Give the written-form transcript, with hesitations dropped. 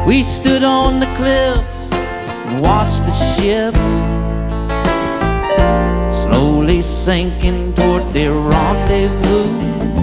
We stood on the cliffs and watched the ships slowly sinking toward their rendezvous.